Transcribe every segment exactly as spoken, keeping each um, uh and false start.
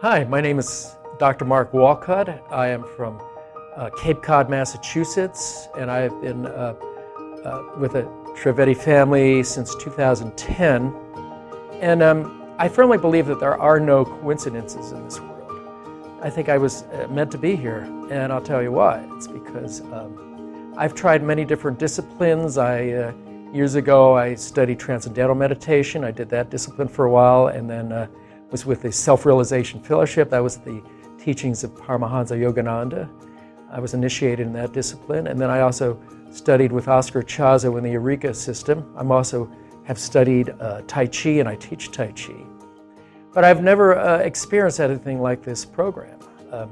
Hi, my name is Doctor Mark Walcott. I am from uh, Cape Cod, Massachusetts, and I've been uh, uh, with the Trivedi family since two thousand ten. And um, I firmly believe that there are no coincidences in this world. I think I was uh, meant to be here, and I'll tell you why. It's because um, I've tried many different disciplines. I, uh, years ago, I studied Transcendental Meditation. I did that discipline for a while, and then uh, was with the Self-Realization Fellowship. That was the teachings of Paramahansa Yogananda. I was initiated in that discipline, and then I also studied with Oscar Chazo in the Eureka system. I'm also have studied uh, Tai Chi, and I teach Tai Chi. But I've never uh, experienced anything like this program. Um,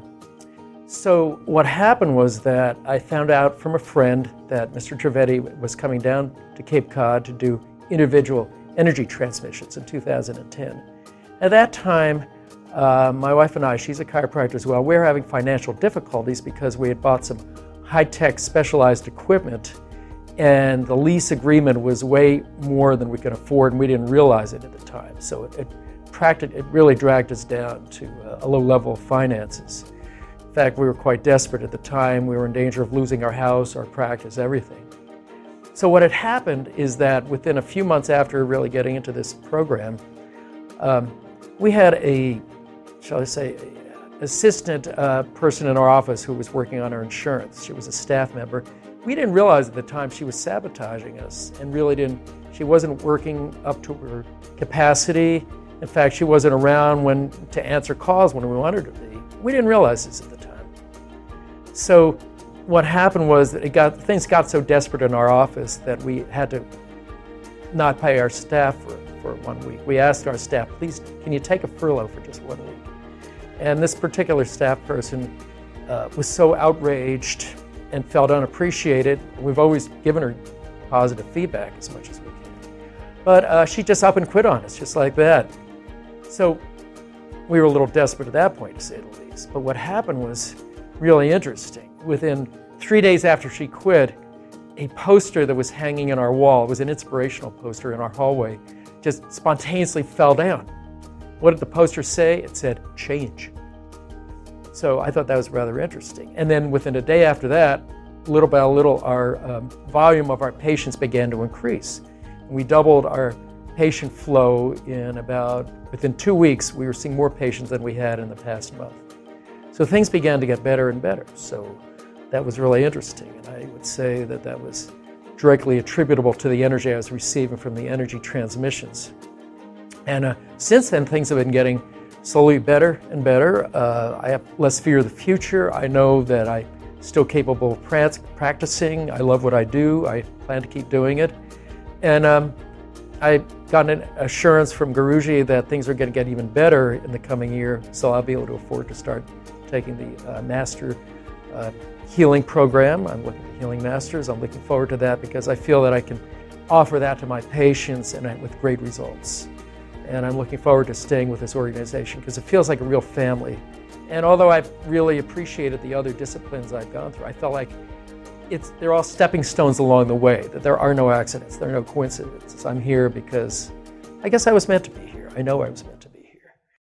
so what happened was that I found out from a friend that Mister Trivedi was coming down to Cape Cod to do individual energy transmissions in two thousand ten. At that time, uh, my wife and I, she's a chiropractor as well, we were having financial difficulties because we had bought some high-tech specialized equipment, and the lease agreement was way more than we could afford, and we didn't realize it at the time. So it, it, practic- it really dragged us down to a low level of finances. In fact, we were quite desperate at the time. We were in danger of losing our house, our practice, everything. So what had happened is that within a few months after really getting into this program, um, we had a, shall I say, assistant uh, person in our office who was working on our insurance. She was a staff member. We didn't realize at the time she was sabotaging us and really didn't, she wasn't working up to her capacity. In fact, she wasn't around when to answer calls when we wanted her to be. We didn't realize this at the time. So what happened was that it got, things got so desperate in our office that we had to not pay our staff for, for one week. We asked our staff, please, can you take a furlough for just one week? And this particular staff person uh, was so outraged and felt unappreciated. We've always given her positive feedback as much as we can. But uh, she just up and quit on us, just like that. So we were a little desperate at that point, to say the least. But what happened was really interesting. Within three days after she quit, a poster that was hanging in our wall, it was an inspirational poster in our hallway, just spontaneously fell down. What did the poster say? It said, change. So I thought that was rather interesting. And then within a day after that, little by little, our um, volume of our patients began to increase. And we doubled our patient flow in about, within two weeks, we were seeing more patients than we had in the past month. So things began to get better and better. So that was really interesting. And I would say that that was directly attributable to the energy I was receiving from the energy transmissions. And uh, since then, things have been getting slowly better and better. Uh, I have less fear of the future. I know that I'm still capable of pra- practicing. I love what I do. I plan to keep doing it. And um, I got an assurance from Guruji that things are going to get even better in the coming year, so I'll be able to afford to start taking the uh, Master uh, Healing Program. I'm looking at Healing Masters. I'm looking forward to that because I feel that I can offer that to my patients and with great results. And I'm looking forward to staying with this organization because it feels like a real family. And although I've really appreciated the other disciplines I've gone through, I felt like it's, they're all stepping stones along the way, that there are no accidents, there are no coincidences. I'm here because I guess I was meant to be here. I know I was meant to be.